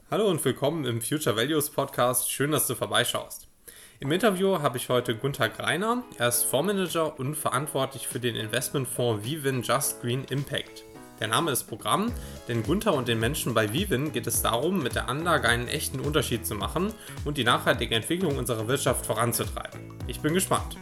Hallo und willkommen im Future Values Podcast. Schön, dass du vorbeischaust. Im Interview habe ich heute Gunther Greiner. Er ist Fondsmanager und verantwortlich für den Investmentfonds Vivin Just Green Impact. Der Name ist Programm, denn Gunther und den Menschen bei Vivin geht es darum, mit der Anlage einen echten Unterschied zu machen und die nachhaltige Entwicklung unserer Wirtschaft voranzutreiben. Ich bin gespannt.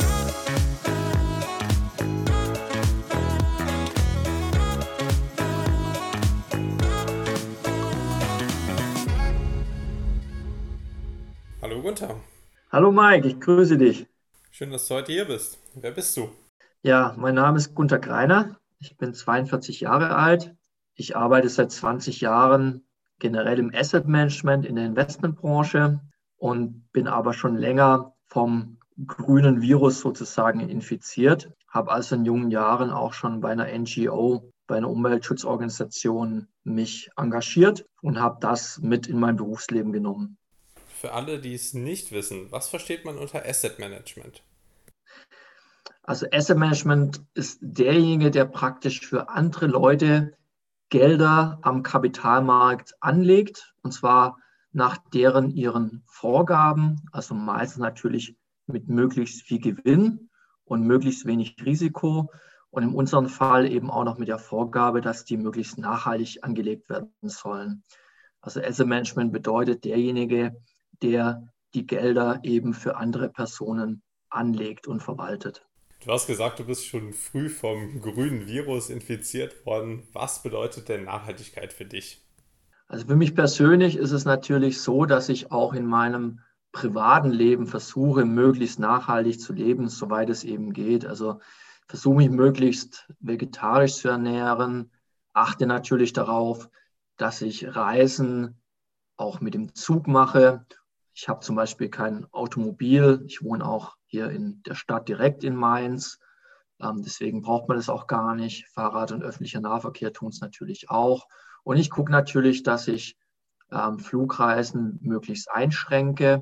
Hallo Gunther, Hallo Mike, ich grüße dich. schön, dass du heute hier bist. Wer bist du? Ja, mein Name ist Gunther Greiner. Ich bin 42 Jahre alt. Ich arbeite seit 20 Jahren generell im Asset Management in der Investmentbranche und bin aber schon länger vom grünen Virus sozusagen infiziert. Habe also in jungen Jahren auch schon bei einer NGO, bei einer Umweltschutzorganisation mich engagiert und habe das mit in mein Berufsleben genommen. Für alle, die es nicht wissen, was versteht man unter Asset Management? Also Asset Management ist derjenige, der praktisch für andere Leute Gelder am Kapitalmarkt anlegt, und zwar nach ihren Vorgaben, also meistens natürlich mit möglichst viel Gewinn und möglichst wenig Risiko und in unserem Fall eben auch noch mit der Vorgabe, dass die möglichst nachhaltig angelegt werden sollen. Also Asset Management bedeutet derjenige, der die Gelder eben für andere Personen anlegt und verwaltet. Du hast gesagt, du bist schon früh vom grünen Virus infiziert worden. Was bedeutet denn Nachhaltigkeit für dich? Also für mich persönlich ist es natürlich so, dass ich auch in meinem privaten Leben versuche, möglichst nachhaltig zu leben, soweit es eben geht. Also versuche mich möglichst vegetarisch zu ernähren, achte natürlich darauf, dass ich Reisen auch mit dem Zug mache. Ich habe zum Beispiel kein Automobil. Ich wohne auch hier in der Stadt direkt in Mainz. Deswegen braucht man das auch gar nicht. Fahrrad und öffentlicher Nahverkehr tun es natürlich auch. Und ich gucke natürlich, dass ich Flugreisen möglichst einschränke.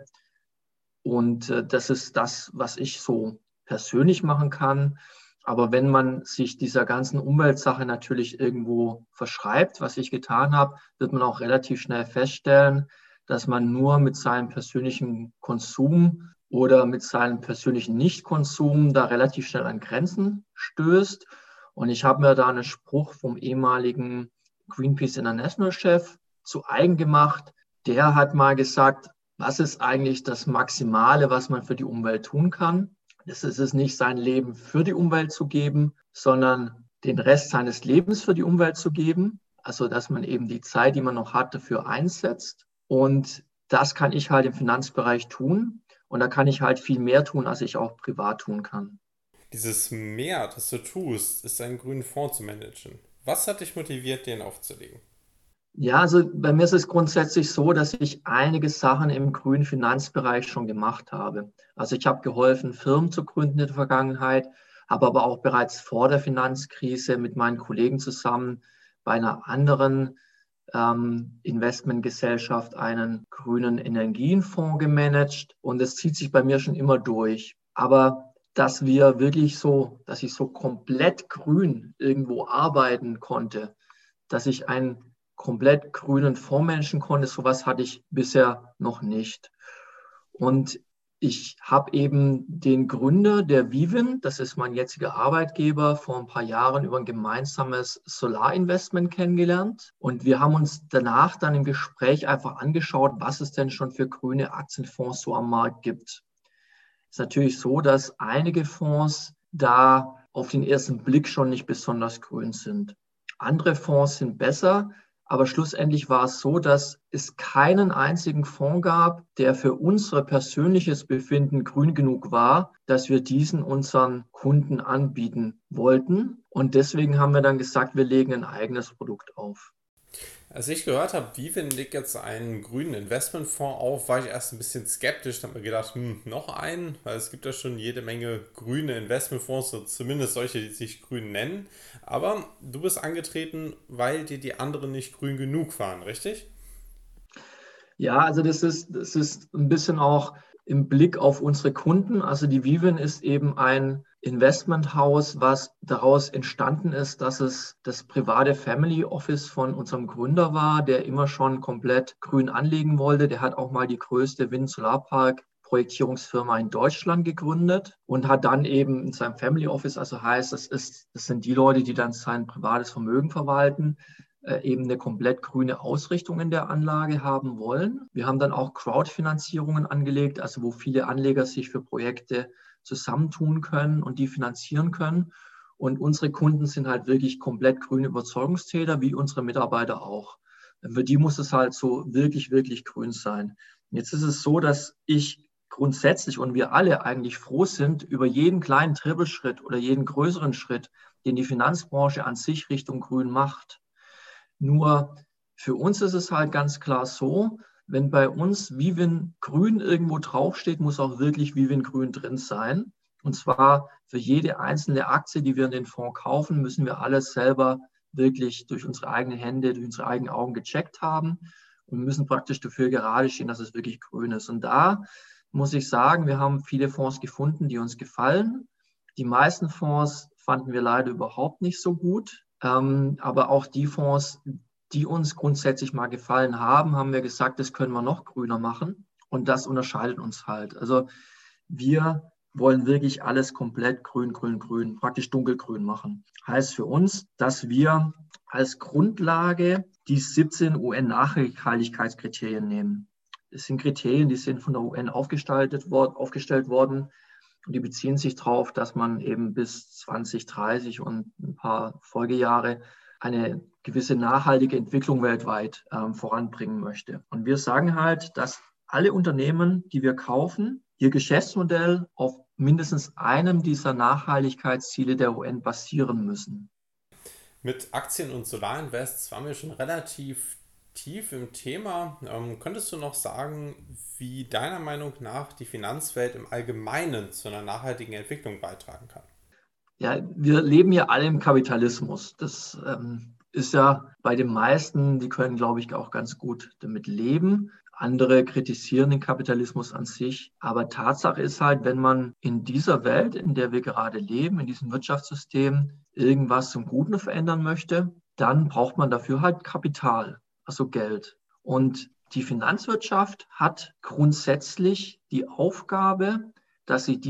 Und das ist das, was ich so persönlich machen kann. Aber wenn man sich dieser ganzen Umweltsache natürlich irgendwo verschreibt, was ich getan habe, wird man auch relativ schnell feststellen, dass man nur mit seinem persönlichen Konsum oder mit seinem persönlichen Nichtkonsum da relativ schnell an Grenzen stößt. Und ich habe mir da einen Spruch vom ehemaligen Greenpeace International-Chef zu eigen gemacht. Der hat mal gesagt, was ist eigentlich das Maximale, was man für die Umwelt tun kann? Das ist es nicht, sein Leben für die Umwelt zu geben, sondern den Rest seines Lebens für die Umwelt zu geben. Also, dass man eben die Zeit, die man noch hat, dafür einsetzt. Und das kann ich halt im Finanzbereich tun. Und da kann ich halt viel mehr tun, als ich auch privat tun kann. Dieses Mehr, das du tust, ist einen grünen Fonds zu managen. Was hat dich motiviert, den aufzulegen? Ja, also bei mir ist es grundsätzlich so, dass ich einige Sachen im grünen Finanzbereich schon gemacht habe. Also ich habe geholfen, Firmen zu gründen in der Vergangenheit, habe aber auch bereits vor der Finanzkrise mit meinen Kollegen zusammen bei einer anderen Investmentgesellschaft einen grünen Energienfonds gemanagt und es zieht sich bei mir schon immer durch. Aber dass ich so komplett grün irgendwo arbeiten konnte, dass ich einen komplett grünen Fonds managen konnte. Sowas hatte ich bisher noch nicht. Und ich habe eben den Gründer der Vivin, das ist mein jetziger Arbeitgeber, vor ein paar Jahren über ein gemeinsames Solarinvestment kennengelernt. Und wir haben uns danach dann im Gespräch einfach angeschaut, was es denn schon für grüne Aktienfonds so am Markt gibt. Es ist natürlich so, dass einige Fonds da auf den ersten Blick schon nicht besonders grün sind. Andere Fonds sind besser, aber schlussendlich war es so, dass es keinen einzigen Fonds gab, der für unser persönliches Befinden grün genug war, dass wir diesen unseren Kunden anbieten wollten. Und deswegen haben wir dann gesagt, wir legen ein eigenes Produkt auf. Als ich gehört habe, Vivin legt jetzt einen grünen Investmentfonds auf, war ich erst ein bisschen skeptisch. Da habe mir gedacht, noch einen? Weil es gibt ja schon jede Menge grüne Investmentfonds, so zumindest solche, die sich grün nennen. Aber du bist angetreten, weil dir die anderen nicht grün genug waren, richtig? Ja, also das ist ein bisschen auch im Blick auf unsere Kunden. Also die Vivin ist eben ein Investmenthaus, was daraus entstanden ist, dass es das private Family Office von unserem Gründer war, der immer schon komplett grün anlegen wollte. Der hat auch mal die größte Wind-Solarpark-Projektierungsfirma in Deutschland gegründet und hat dann eben in seinem Family Office, also heißt, das sind die Leute, die dann sein privates Vermögen verwalten, eben eine komplett grüne Ausrichtung in der Anlage haben wollen. Wir haben dann auch Crowdfinanzierungen angelegt, also wo viele Anleger sich für Projekte zusammentun können und die finanzieren können. Und unsere Kunden sind halt wirklich komplett grüne Überzeugungstäter, wie unsere Mitarbeiter auch. Für die muss es halt so wirklich, wirklich grün sein. Jetzt ist es so, dass ich grundsätzlich und wir alle eigentlich froh sind über jeden kleinen Trippelschritt oder jeden größeren Schritt, den die Finanzbranche an sich Richtung grün macht. Nur für uns ist es halt ganz klar so, wenn bei uns Vivin Grün irgendwo draufsteht, muss auch wirklich Vivin Grün drin sein. Und zwar für jede einzelne Aktie, die wir in den Fonds kaufen, müssen wir alles selber wirklich durch unsere eigenen Hände, durch unsere eigenen Augen gecheckt haben und müssen praktisch dafür gerade stehen, dass es wirklich grün ist. Und da muss ich sagen, wir haben viele Fonds gefunden, die uns gefallen. Die meisten Fonds fanden wir leider überhaupt nicht so gut. Aber auch die Fonds, die uns grundsätzlich mal gefallen haben, haben wir gesagt, das können wir noch grüner machen. Und das unterscheidet uns halt. Also wir wollen wirklich alles komplett grün, grün, grün, praktisch dunkelgrün machen. Heißt für uns, dass wir als Grundlage die 17 UN-Nachhaltigkeitskriterien nehmen. Das sind Kriterien, die sind von der UN aufgestellt worden. Und die beziehen sich darauf, dass man eben bis 2030 und ein paar Folgejahre eine gewisse nachhaltige Entwicklung weltweit voranbringen möchte. Und wir sagen halt, dass alle Unternehmen, die wir kaufen, ihr Geschäftsmodell auf mindestens einem dieser Nachhaltigkeitsziele der UN basieren müssen. Mit Aktien und Solarinvests waren wir schon relativ tief im Thema. Könntest du noch sagen, wie deiner Meinung nach die Finanzwelt im Allgemeinen zu einer nachhaltigen Entwicklung beitragen kann? Ja, wir leben ja alle im Kapitalismus. Das ist ja bei den meisten, die können, glaube ich, auch ganz gut damit leben. Andere kritisieren den Kapitalismus an sich. Aber Tatsache ist halt, wenn man in dieser Welt, in der wir gerade leben, in diesem Wirtschaftssystem, irgendwas zum Guten verändern möchte, dann braucht man dafür halt Kapital, also Geld. Und die Finanzwirtschaft hat grundsätzlich die Aufgabe, dass sie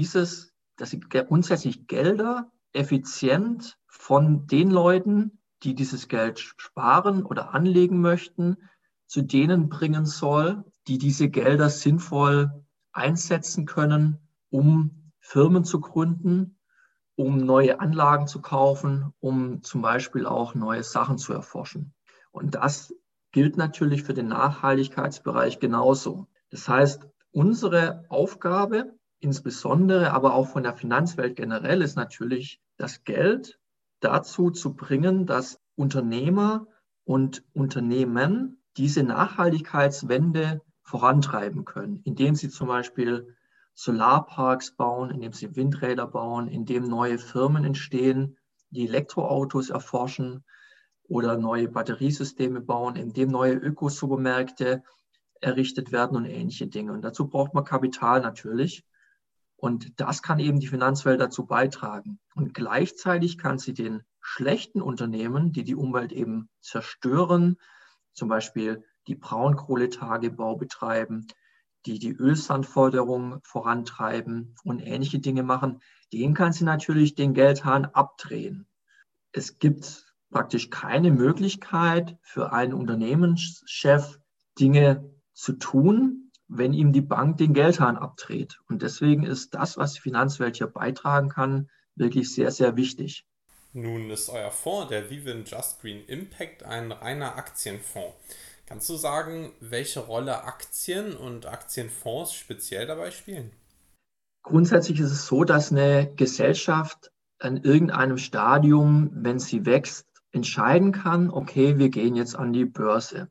grundsätzlich Gelder effizient von den Leuten, die dieses Geld sparen oder anlegen möchten, zu denen bringen soll, die diese Gelder sinnvoll einsetzen können, um Firmen zu gründen, um neue Anlagen zu kaufen, um zum Beispiel auch neue Sachen zu erforschen. Und das gilt natürlich für den Nachhaltigkeitsbereich genauso. Das heißt, unsere Aufgabe, insbesondere aber auch von der Finanzwelt generell, ist natürlich, das Geld dazu zu bringen, dass Unternehmer und Unternehmen diese Nachhaltigkeitswende vorantreiben können, indem sie zum Beispiel Solarparks bauen, indem sie Windräder bauen, indem neue Firmen entstehen, die Elektroautos erforschen oder neue Batteriesysteme bauen, indem neue Ökosupermärkte errichtet werden und ähnliche Dinge. Und dazu braucht man Kapital natürlich. Und das kann eben die Finanzwelt dazu beitragen. Und gleichzeitig kann sie den schlechten Unternehmen, die die Umwelt eben zerstören, zum Beispiel die Braunkohletagebau betreiben, die Ölsandförderung vorantreiben und ähnliche Dinge machen, denen kann sie natürlich den Geldhahn abdrehen. Es gibt praktisch keine Möglichkeit für einen Unternehmenschef, Dinge zu tun, wenn ihm die Bank den Geldhahn abdreht. Und deswegen ist das, was die Finanzwelt hier beitragen kann, wirklich sehr, sehr wichtig. Nun ist euer Fonds, der Vivin Just Green Impact, ein reiner Aktienfonds. Kannst du sagen, welche Rolle Aktien und Aktienfonds speziell dabei spielen? Grundsätzlich ist es so, dass eine Gesellschaft an irgendeinem Stadium, wenn sie wächst, entscheiden kann, okay, wir gehen jetzt an die Börse.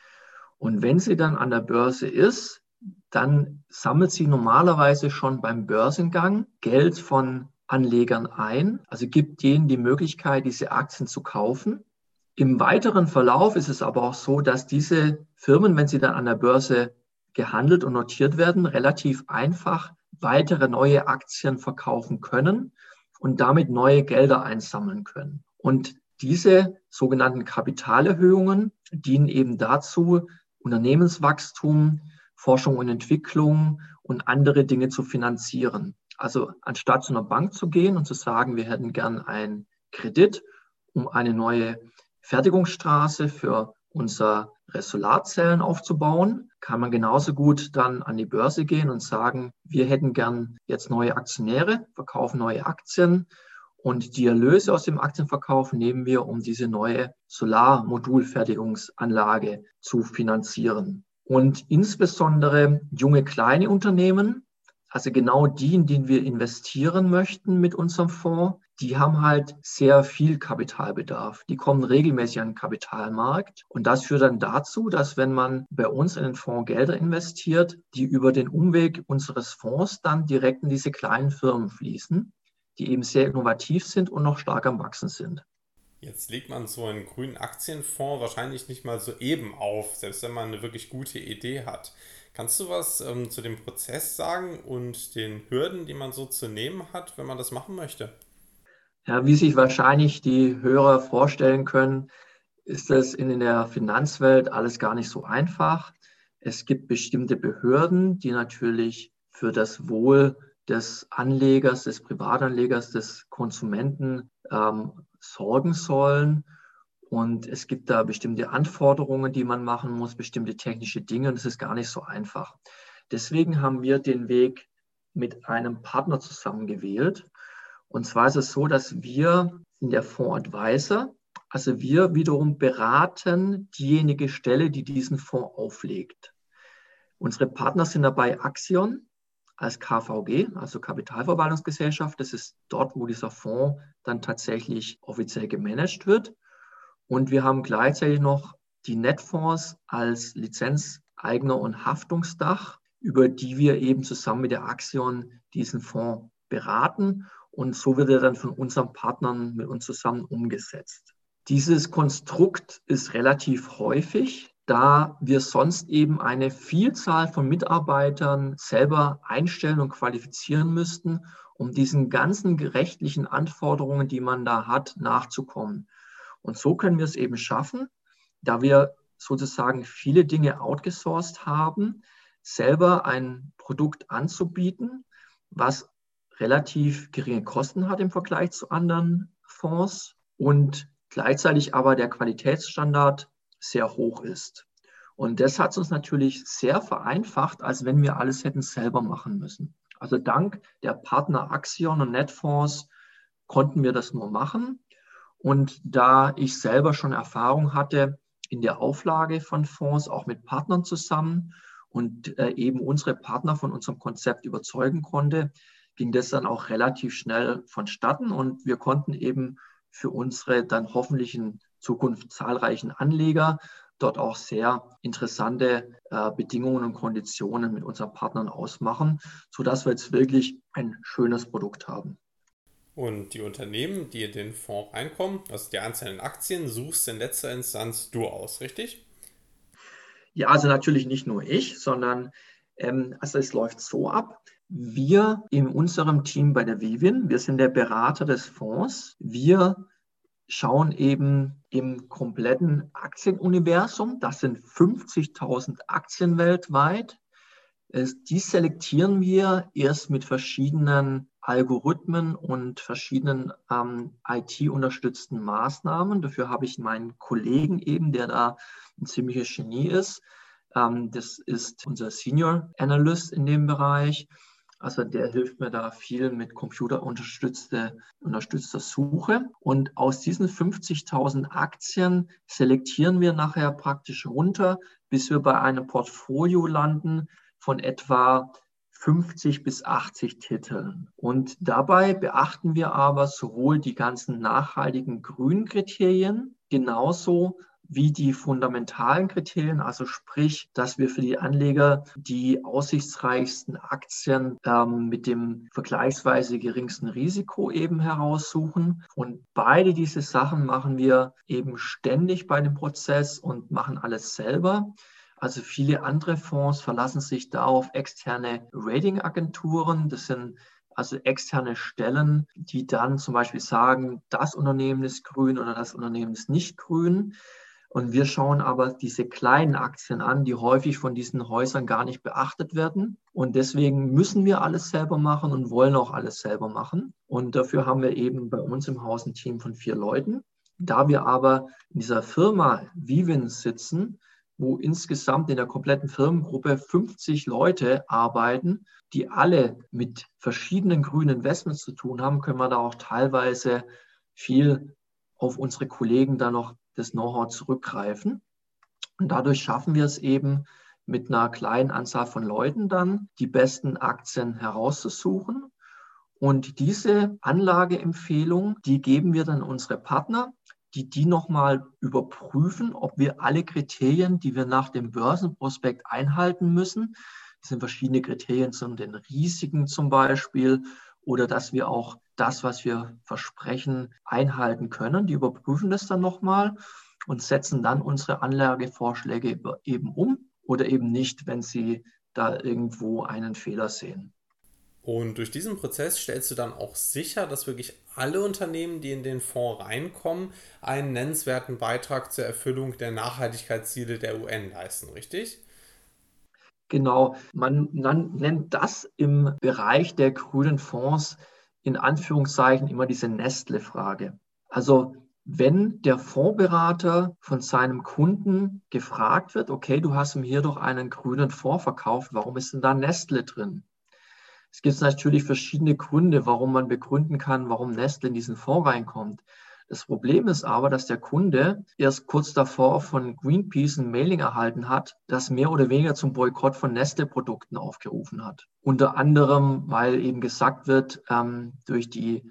Und wenn sie dann an der Börse ist, dann sammelt sie normalerweise schon beim Börsengang Geld von Anlegern ein, also gibt denen die Möglichkeit, diese Aktien zu kaufen. Im weiteren Verlauf ist es aber auch so, dass diese Firmen, wenn sie dann an der Börse gehandelt und notiert werden, relativ einfach weitere neue Aktien verkaufen können und damit neue Gelder einsammeln können. Und diese sogenannten Kapitalerhöhungen dienen eben dazu, Unternehmenswachstum, Forschung und Entwicklung und andere Dinge zu finanzieren. Also anstatt zu einer Bank zu gehen und zu sagen, wir hätten gern einen Kredit, um eine neue Fertigungsstraße für unsere Solarzellen aufzubauen, kann man genauso gut dann an die Börse gehen und sagen, wir hätten gern jetzt neue Aktionäre, verkaufen neue Aktien und die Erlöse aus dem Aktienverkauf nehmen wir, um diese neue Solarmodulfertigungsanlage zu finanzieren. Und insbesondere junge kleine Unternehmen, also genau die, in denen wir investieren möchten mit unserem Fonds, die haben halt sehr viel Kapitalbedarf. Die kommen regelmäßig an den Kapitalmarkt. Und das führt dann dazu, dass wenn man bei uns in den Fonds Gelder investiert, die über den Umweg unseres Fonds dann direkt in diese kleinen Firmen fließen, die eben sehr innovativ sind und noch stark am Wachsen sind. Jetzt legt man so einen grünen Aktienfonds wahrscheinlich nicht mal so eben auf, selbst wenn man eine wirklich gute Idee hat. Kannst du was zu dem Prozess sagen und den Hürden, die man so zu nehmen hat, wenn man das machen möchte? Ja, wie sich wahrscheinlich die Hörer vorstellen können, ist das in der Finanzwelt alles gar nicht so einfach. Es gibt bestimmte Behörden, die natürlich für das Wohl des Anlegers, des Privatanlegers, des Konsumenten sorgen sollen. Und es gibt da bestimmte Anforderungen, die man machen muss, bestimmte technische Dinge. Und es ist gar nicht so einfach. Deswegen haben wir den Weg mit einem Partner zusammen gewählt. Und zwar ist es so, dass wir in der Fonds Advisor, also wir wiederum beraten diejenige Stelle, die diesen Fonds auflegt. Unsere Partner sind dabei Axion als KVG, also Kapitalverwaltungsgesellschaft. Das ist dort, wo dieser Fonds dann tatsächlich offiziell gemanagt wird. Und wir haben gleichzeitig noch die Netfonds als Lizenzeigner und Haftungsdach, über die wir eben zusammen mit der Axion diesen Fonds beraten. Und so wird er dann von unseren Partnern mit uns zusammen umgesetzt. Dieses Konstrukt ist relativ häufig, da wir sonst eben eine Vielzahl von Mitarbeitern selber einstellen und qualifizieren müssten, um diesen ganzen rechtlichen Anforderungen, die man da hat, nachzukommen. Und so können wir es eben schaffen, da wir sozusagen viele Dinge outgesourced haben, selber ein Produkt anzubieten, was relativ geringe Kosten hat im Vergleich zu anderen Fonds und gleichzeitig aber der Qualitätsstandard sehr hoch ist. Und das hat es uns natürlich sehr vereinfacht, als wenn wir alles hätten selber machen müssen. Also dank der Partner Axion und Netfonds konnten wir das nur machen. Und da ich selber schon Erfahrung hatte in der Auflage von Fonds, auch mit Partnern zusammen und eben unsere Partner von unserem Konzept überzeugen konnte, ging das dann auch relativ schnell vonstatten und wir konnten eben für unsere dann hoffentlich in Zukunft zahlreichen Anleger dort auch sehr interessante Bedingungen und Konditionen mit unseren Partnern ausmachen, sodass wir jetzt wirklich ein schönes Produkt haben. Und die Unternehmen, die in den Fonds reinkommen, also die einzelnen Aktien, suchst in letzter Instanz du aus, richtig? Ja, also natürlich nicht nur ich, sondern also es läuft so ab. Wir in unserem Team bei der Vivin, wir sind der Berater des Fonds. Wir schauen eben im kompletten Aktienuniversum, das sind 50.000 Aktien weltweit. Die selektieren wir erst mit verschiedenen Algorithmen und verschiedenen IT-unterstützten Maßnahmen. Dafür habe ich meinen Kollegen eben, der da ein ziemliches Genie ist. Das ist unser Senior Analyst in dem Bereich. Also der hilft mir da viel mit computerunterstützter Suche. Und aus diesen 50.000 Aktien selektieren wir nachher praktisch runter, bis wir bei einem Portfolio landen von etwa 50 bis 80 Titeln. Und dabei beachten wir aber sowohl die ganzen nachhaltigen grünen Kriterien, genauso wie die fundamentalen Kriterien, also sprich, dass wir für die Anleger die aussichtsreichsten Aktien mit dem vergleichsweise geringsten Risiko eben heraussuchen. Und beide diese Sachen machen wir eben ständig bei dem Prozess und machen alles selber. Also viele andere Fonds verlassen sich da auf externe Ratingagenturen. Das sind also externe Stellen, die dann zum Beispiel sagen, das Unternehmen ist grün oder das Unternehmen ist nicht grün. Und wir schauen aber diese kleinen Aktien an, die häufig von diesen Häusern gar nicht beachtet werden. Und deswegen müssen wir alles selber machen und wollen auch alles selber machen. Und dafür haben wir eben bei uns im Haus ein Team von 4 Leuten. Da wir aber in dieser Firma Vivin sitzen, wo insgesamt in der kompletten Firmengruppe 50 Leute arbeiten, die alle mit verschiedenen grünen Investments zu tun haben, können wir da auch teilweise viel auf unsere Kollegen da noch das Know-how zurückgreifen. Und dadurch schaffen wir es eben mit einer kleinen Anzahl von Leuten dann, die besten Aktien herauszusuchen. Und diese Anlageempfehlung, die geben wir dann unsere Partner, die nochmal überprüfen, ob wir alle Kriterien, die wir nach dem Börsenprospekt einhalten müssen, das sind verschiedene Kriterien zu den Risiken zum Beispiel, oder dass wir auch das, was wir versprechen, einhalten können. Die überprüfen das dann nochmal und setzen dann unsere Anlagevorschläge eben um oder eben nicht, wenn sie da irgendwo einen Fehler sehen. Und durch diesen Prozess stellst du dann auch sicher, dass wirklich alle Unternehmen, die in den Fonds reinkommen, einen nennenswerten Beitrag zur Erfüllung der Nachhaltigkeitsziele der UN leisten, richtig? Genau, man nennt das im Bereich der grünen Fonds in Anführungszeichen immer diese Nestle-Frage. Also wenn der Fondsberater von seinem Kunden gefragt wird, okay, du hast ihm hier doch einen grünen Fonds verkauft, warum ist denn da Nestle drin? Es gibt natürlich verschiedene Gründe, warum man begründen kann, warum Nestle in diesen Fonds reinkommt. Das Problem ist aber, dass der Kunde erst kurz davor von Greenpeace ein Mailing erhalten hat, das mehr oder weniger zum Boykott von Nestle-Produkten aufgerufen hat. Unter anderem, weil eben gesagt wird, durch die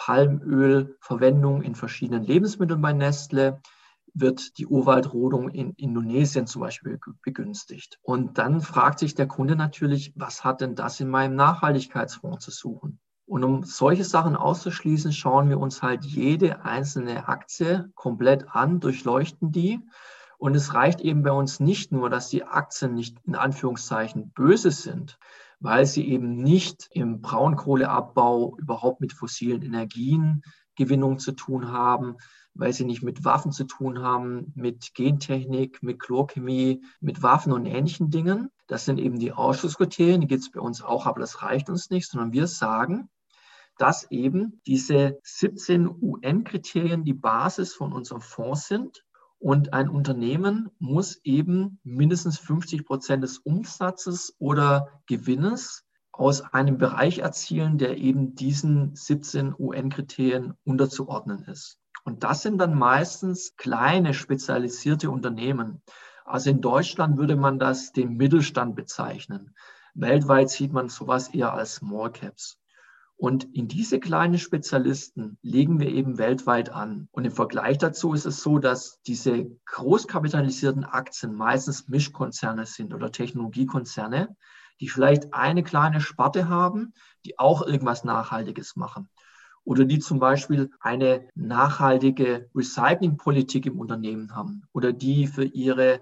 Palmölverwendung in verschiedenen Lebensmitteln bei Nestle wird die Urwaldrodung in Indonesien zum Beispiel begünstigt. Und dann fragt sich der Kunde natürlich, was hat denn das in meinem Nachhaltigkeitsfonds zu suchen? Und um solche Sachen auszuschließen, schauen wir uns halt jede einzelne Aktie komplett an, durchleuchten die. Und es reicht eben bei uns nicht nur, dass die Aktien nicht in Anführungszeichen böse sind, weil sie eben nicht im Braunkohleabbau überhaupt mit fossilen Energiengewinnung zu tun haben, weil sie nicht mit Waffen zu tun haben, mit Gentechnik, mit Chlorchemie, mit Waffen und ähnlichen Dingen. Das sind eben die Ausschlusskriterien, die gibt es bei uns auch, aber das reicht uns nicht, sondern wir sagen, dass eben diese 17 UN-Kriterien die Basis von unserem Fonds sind. Und ein Unternehmen muss eben mindestens 50% des Umsatzes oder Gewinnes aus einem Bereich erzielen, der eben diesen 17 UN-Kriterien unterzuordnen ist. Und das sind dann meistens kleine, spezialisierte Unternehmen. Also in Deutschland würde man das den Mittelstand bezeichnen. Weltweit sieht man sowas eher als Small Caps. Und in diese kleinen Spezialisten legen wir eben weltweit an. Und im Vergleich dazu ist es so, dass diese großkapitalisierten Aktien meistens Mischkonzerne sind oder Technologiekonzerne, die vielleicht eine kleine Sparte haben, die auch irgendwas Nachhaltiges machen. Oder die zum Beispiel eine nachhaltige Recyclingpolitik im Unternehmen haben oder die für ihre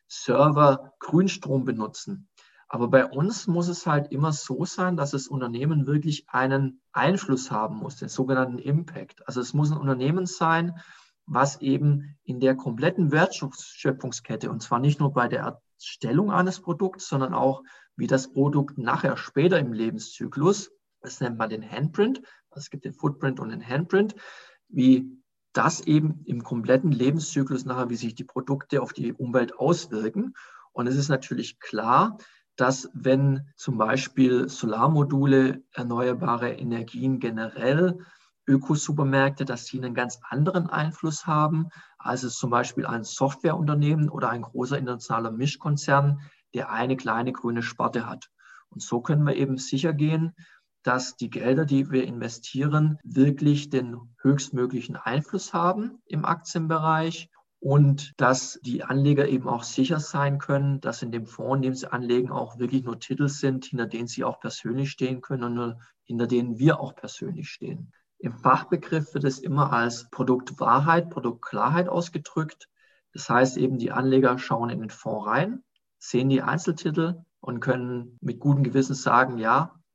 Server Grünstrom benutzen. Aber bei uns muss es halt immer so sein, dass das Unternehmen wirklich einen Einfluss haben muss, den sogenannten Impact. Also es muss ein Unternehmen sein, was eben in der kompletten Wertschöpfungskette, und zwar nicht nur bei der Erstellung eines Produkts, sondern auch wie das Produkt nachher später im Lebenszyklus, das nennt man den Handprint, es gibt den Footprint und den Handprint, wie das eben im kompletten Lebenszyklus nachher, wie sich die Produkte auf die Umwelt auswirken. Und es ist natürlich klar, dass wenn zum Beispiel Solarmodule, erneuerbare Energien generell, Ökosupermärkte, dass sie einen ganz anderen Einfluss haben, als es zum Beispiel ein Softwareunternehmen oder ein großer internationaler Mischkonzern, der eine kleine grüne Sparte hat. Und so können wir eben sicher gehen, dass die Gelder, die wir investieren, wirklich den höchstmöglichen Einfluss haben im Aktienbereich und dass die Anleger eben auch sicher sein können, dass in dem Fonds, in dem sie anlegen, auch wirklich nur Titel sind, hinter denen sie auch persönlich stehen können und nur hinter denen wir auch persönlich stehen. Im Fachbegriff wird es immer als Produktwahrheit, Produktklarheit ausgedrückt. Das heißt eben, die Anleger schauen in den Fonds rein, sehen die Einzeltitel und können mit gutem Gewissen sagen, ja,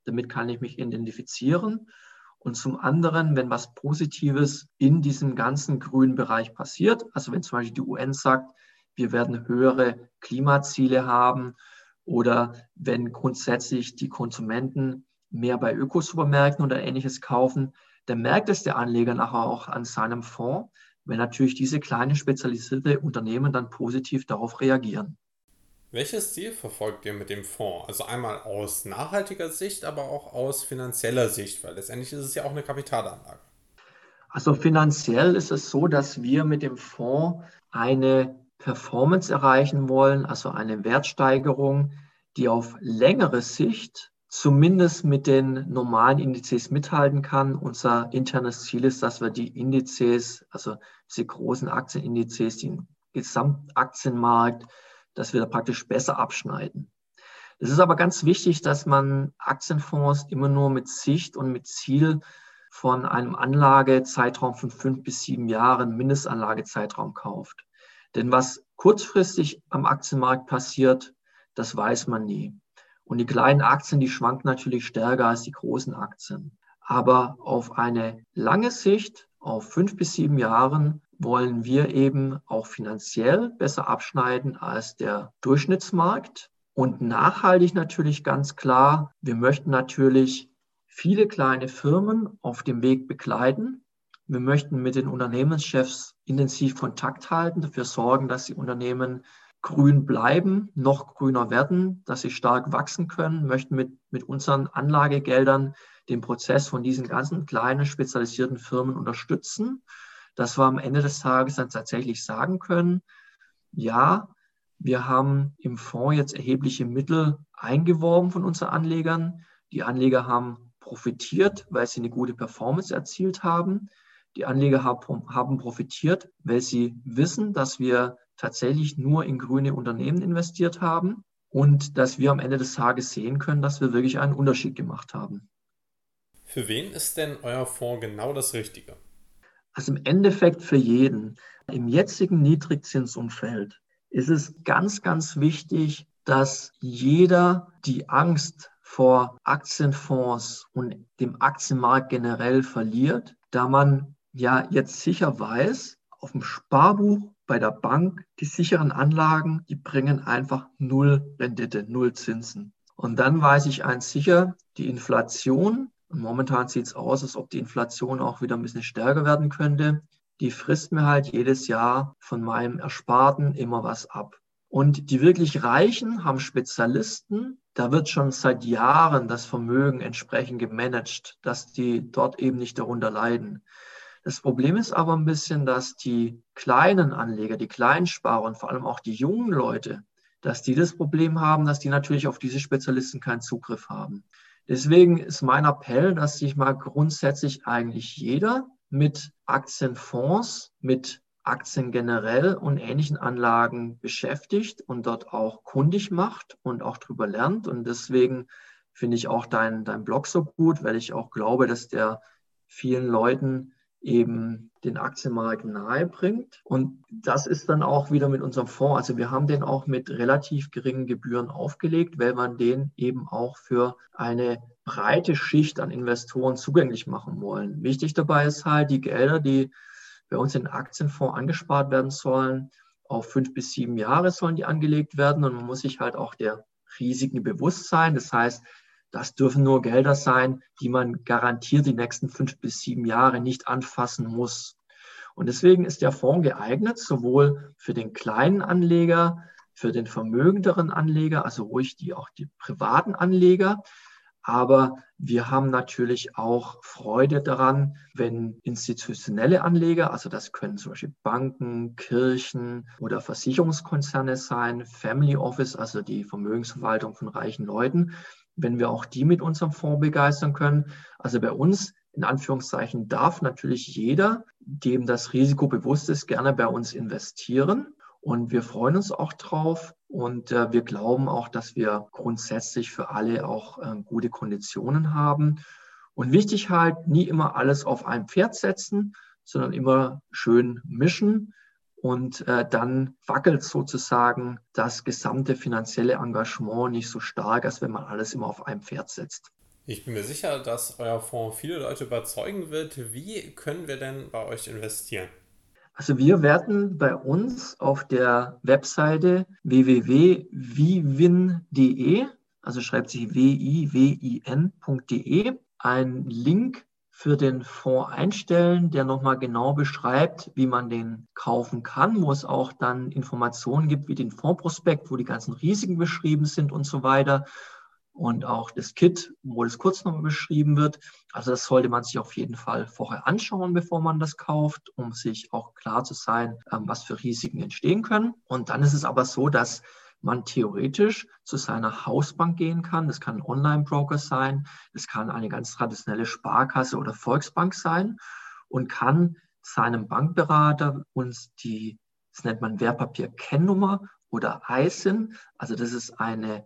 damit kann ich mich identifizieren. Und zum anderen, wenn was Positives in diesem ganzen grünen Bereich passiert, also wenn zum Beispiel die UN sagt, wir werden höhere Klimaziele haben oder wenn grundsätzlich die Konsumenten mehr bei Ökosupermärkten oder Ähnliches kaufen, dann merkt es der Anleger nachher auch an seinem Fonds, wenn natürlich diese kleinen spezialisierte Unternehmen dann positiv darauf reagieren. Welches Ziel verfolgt ihr mit dem Fonds? Also einmal aus nachhaltiger Sicht, aber auch aus finanzieller Sicht, weil letztendlich ist es ja auch eine Kapitalanlage. Also finanziell ist es so, dass wir mit dem Fonds eine Performance erreichen wollen, also eine Wertsteigerung, die auf längere Sicht zumindest mit den normalen Indizes mithalten kann. Unser internes Ziel ist, dass wir die Indizes, also diese großen Aktienindizes, den Gesamtaktienmarkt, dass wir da praktisch besser abschneiden. Es ist aber ganz wichtig, dass man Aktienfonds immer nur mit Sicht und mit Ziel von einem Anlagezeitraum von 5 bis 7 Jahren, Mindestanlagezeitraum kauft. Denn was kurzfristig am Aktienmarkt passiert, das weiß man nie. Und die kleinen Aktien, die schwanken natürlich stärker als die großen Aktien. Aber auf eine lange Sicht, auf 5 bis 7 Jahren, wollen wir eben auch finanziell besser abschneiden als der Durchschnittsmarkt. Und nachhaltig natürlich ganz klar, wir möchten natürlich viele kleine Firmen auf dem Weg begleiten. Wir möchten mit den Unternehmenschefs intensiv Kontakt halten, dafür sorgen, dass die Unternehmen grün bleiben, noch grüner werden, dass sie stark wachsen können, möchten mit unseren Anlagegeldern den Prozess von diesen ganzen kleinen spezialisierten Firmen unterstützen, dass wir am Ende des Tages dann tatsächlich sagen können, ja, wir haben im Fonds jetzt erhebliche Mittel eingeworben von unseren Anlegern. Die Anleger haben profitiert, weil sie eine gute Performance erzielt haben. Die Anleger haben profitiert, weil sie wissen, dass wir tatsächlich nur in grüne Unternehmen investiert haben und dass wir am Ende des Tages sehen können, dass wir wirklich einen Unterschied gemacht haben. Für wen ist denn euer Fonds genau das Richtige? Also im Endeffekt für jeden. Im jetzigen Niedrigzinsumfeld ist es ganz, ganz wichtig, dass jeder die Angst vor Aktienfonds und dem Aktienmarkt generell verliert, da man ja jetzt sicher weiß, auf dem Sparbuch bei der Bank, die sicheren Anlagen, die bringen einfach null Rendite, null Zinsen. Und dann weiß ich eins sicher, die Inflation, und momentan sieht es aus, als ob die Inflation auch wieder ein bisschen stärker werden könnte, die frisst mir halt jedes Jahr von meinem Ersparten immer was ab. Und die wirklich Reichen haben Spezialisten, da wird schon seit Jahren das Vermögen entsprechend gemanagt, dass die dort eben nicht darunter leiden. Das Problem ist aber ein bisschen, dass die kleinen Anleger, die Kleinsparer und vor allem auch die jungen Leute, dass die das Problem haben, dass die natürlich auf diese Spezialisten keinen Zugriff haben. Deswegen ist mein Appell, dass sich mal grundsätzlich eigentlich jeder mit Aktienfonds, mit Aktien generell und ähnlichen Anlagen beschäftigt und dort auch kundig macht und auch drüber lernt. Und deswegen finde ich auch dein Blog so gut, weil ich auch glaube, dass der vielen Leuten eben den Aktienmarkt nahe bringt. Und das ist dann auch wieder mit unserem Fonds. Also wir haben den auch mit relativ geringen Gebühren aufgelegt, weil man den eben auch für eine breite Schicht an Investoren zugänglich machen wollen. Wichtig dabei ist halt, die Gelder, die bei uns in den Aktienfonds angespart werden sollen, auf 5 bis 7 Jahre sollen die angelegt werden. Und man muss sich halt auch der Risiken bewusst sein. Das heißt, das dürfen nur Gelder sein, die man garantiert die nächsten 5 bis 7 Jahre nicht anfassen muss. Und deswegen ist der Fonds geeignet, sowohl für den kleinen Anleger, für den vermögenderen Anleger, also ruhig auch die privaten Anleger. Aber wir haben natürlich auch Freude daran, wenn institutionelle Anleger, also das können zum Beispiel Banken, Kirchen oder Versicherungskonzerne sein, Family Office, also die Vermögensverwaltung von reichen Leuten, wenn wir auch die mit unserem Fonds begeistern können. Also bei uns, in Anführungszeichen, darf natürlich jeder, dem das Risiko bewusst ist, gerne bei uns investieren. Und wir freuen uns auch drauf und wir glauben auch, dass wir grundsätzlich für alle auch gute Konditionen haben. Und wichtig halt, nie immer alles auf ein Pferd setzen, sondern immer schön mischen. Und dann wackelt sozusagen das gesamte finanzielle Engagement nicht so stark, als wenn man alles immer auf ein Pferd setzt. Ich bin mir sicher, dass euer Fonds viele Leute überzeugen wird. Wie können wir denn bei euch investieren? Also wir werden bei uns auf der Webseite www.vivin.de, also schreibt sich wivin.de, einen Link für den Fonds einstellen, der nochmal genau beschreibt, wie man den kaufen kann, wo es auch dann Informationen gibt wie den Fondsprospekt, wo die ganzen Risiken beschrieben sind und so weiter. Und auch das Kit, wo das kurz nochmal beschrieben wird. Also das sollte man sich auf jeden Fall vorher anschauen, bevor man das kauft, um sich auch klar zu sein, was für Risiken entstehen können. Und dann ist es aber so, dass man theoretisch zu seiner Hausbank gehen kann. Das kann ein Online-Broker sein, das kann eine ganz traditionelle Sparkasse oder Volksbank sein und kann seinem Bankberater uns das nennt man Wertpapier-Kennnummer oder ISIN, also das ist eine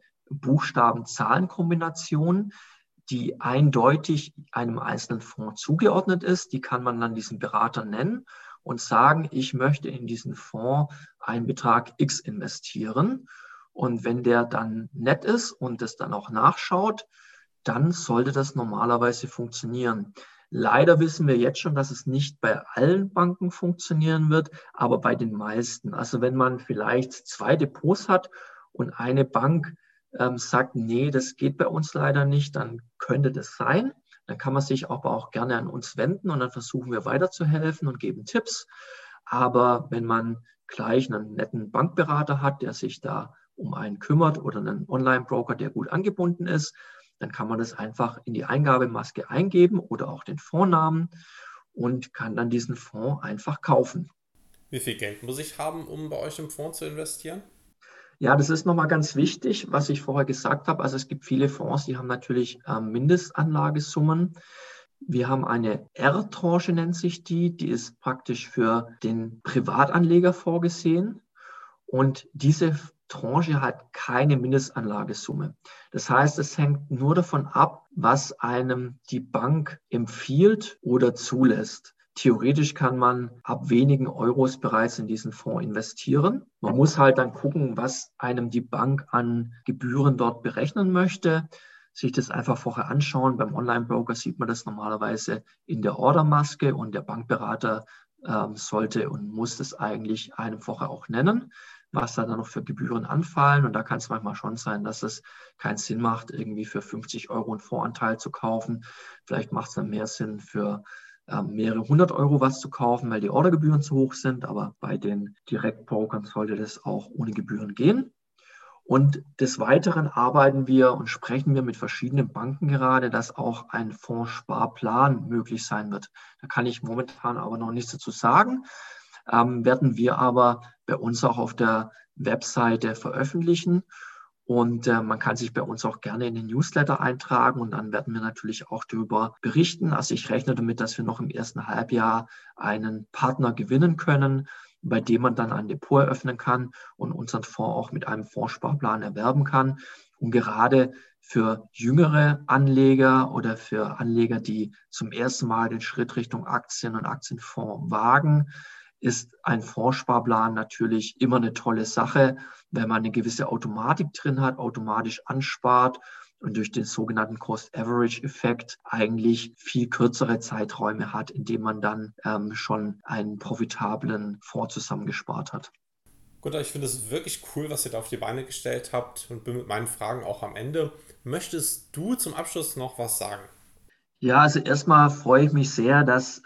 Buchstaben-Zahlen-Kombination, die eindeutig einem einzelnen Fonds zugeordnet ist. Die kann man dann diesem Berater nennen und sagen, ich möchte in diesen Fonds einen Betrag X investieren. Und wenn der dann nett ist und es dann auch nachschaut, dann sollte das normalerweise funktionieren. Leider wissen wir jetzt schon, dass es nicht bei allen Banken funktionieren wird, aber bei den meisten. Also wenn man vielleicht 2 Depots hat und eine Bank sagt, nee, das geht bei uns leider nicht, dann könnte das sein. Dann kann man sich aber auch gerne an uns wenden und dann versuchen wir weiterzuhelfen und geben Tipps. Aber wenn man gleich einen netten Bankberater hat, der sich da um einen kümmert oder einen Online-Broker, der gut angebunden ist, dann kann man das einfach in die Eingabemaske eingeben oder auch den Fondsnamen und kann dann diesen Fonds einfach kaufen. Wie viel Geld muss ich haben, um bei euch im Fonds zu investieren? Ja, das ist nochmal ganz wichtig, was ich vorher gesagt habe. Also es gibt viele Fonds, die haben natürlich Mindestanlagesummen. Wir haben eine R-Tranche, nennt sich die. Die ist praktisch für den Privatanleger vorgesehen. Und diese Tranche hat keine Mindestanlagesumme. Das heißt, es hängt nur davon ab, was einem die Bank empfiehlt oder zulässt. Theoretisch kann man ab wenigen Euros bereits in diesen Fonds investieren. Man muss halt dann gucken, was einem die Bank an Gebühren dort berechnen möchte, sich das einfach vorher anschauen. Beim Online-Broker sieht man das normalerweise in der Ordermaske und der Bankberater sollte und muss das eigentlich einem vorher auch nennen, was da dann noch für Gebühren anfallen. Und da kann es manchmal schon sein, dass es keinen Sinn macht, irgendwie für 50 Euro einen Fondsanteil zu kaufen. Vielleicht macht es dann mehr Sinn, für mehrere hundert Euro was zu kaufen, weil die Ordergebühren zu hoch sind. Aber bei den Direktbrokern sollte das auch ohne Gebühren gehen. Und des Weiteren arbeiten wir und sprechen wir mit verschiedenen Banken gerade, dass auch ein Fondssparplan möglich sein wird. Da kann ich momentan aber noch nichts dazu sagen. Werden wir aber bei uns auch auf der Webseite veröffentlichen. Und man kann sich bei uns auch gerne in den Newsletter eintragen und dann werden wir natürlich auch darüber berichten. Also ich rechne damit, dass wir noch im ersten Halbjahr einen Partner gewinnen können, bei dem man dann ein Depot eröffnen kann und unseren Fonds auch mit einem Fondssparplan erwerben kann. Und gerade für jüngere Anleger oder für Anleger, die zum ersten Mal den Schritt Richtung Aktien und Aktienfonds wagen, ist ein Fondssparplan natürlich immer eine tolle Sache, wenn man eine gewisse Automatik drin hat, automatisch anspart und durch den sogenannten Cost-Average-Effekt eigentlich viel kürzere Zeiträume hat, in denen man dann schon einen profitablen Fonds zusammengespart hat. Gut, ich finde es wirklich cool, was ihr da auf die Beine gestellt habt und bin mit meinen Fragen auch am Ende. Möchtest du zum Abschluss noch was sagen? Ja, also erstmal freue ich mich sehr, dass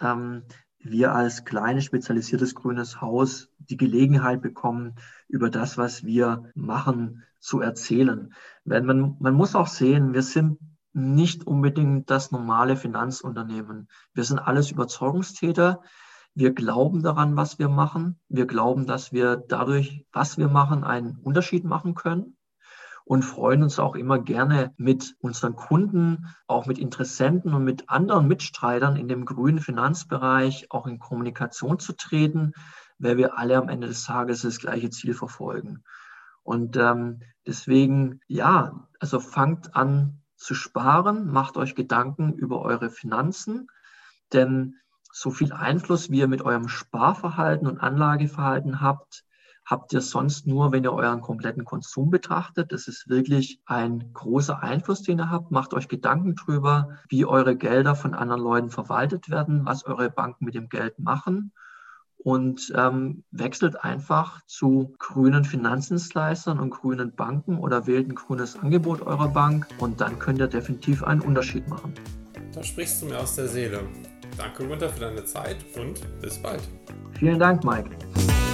wir als kleines spezialisiertes grünes Haus die Gelegenheit bekommen, über das, was wir machen, zu erzählen. Wenn man muss auch sehen, wir sind nicht unbedingt das normale Finanzunternehmen. Wir sind alles Überzeugungstäter. Wir glauben daran, was wir machen. Wir glauben, dass wir dadurch, was wir machen, einen Unterschied machen können und freuen uns auch immer gerne mit unseren Kunden, auch mit Interessenten und mit anderen Mitstreitern in dem grünen Finanzbereich auch in Kommunikation zu treten, weil wir alle am Ende des Tages das gleiche Ziel verfolgen. Und deswegen, ja, also fangt an zu sparen, macht euch Gedanken über eure Finanzen, denn so viel Einfluss, wie ihr mit eurem Sparverhalten und Anlageverhalten habt, habt ihr sonst nur, wenn ihr euren kompletten Konsum betrachtet. Das ist wirklich ein großer Einfluss, den ihr habt. Macht euch Gedanken drüber, wie eure Gelder von anderen Leuten verwaltet werden, was eure Banken mit dem Geld machen. Und wechselt einfach zu grünen Finanzdienstleistern und grünen Banken oder wählt ein grünes Angebot eurer Bank und dann könnt ihr definitiv einen Unterschied machen. Da sprichst du mir aus der Seele. Danke, Gunther, für deine Zeit und bis bald. Vielen Dank, Mike.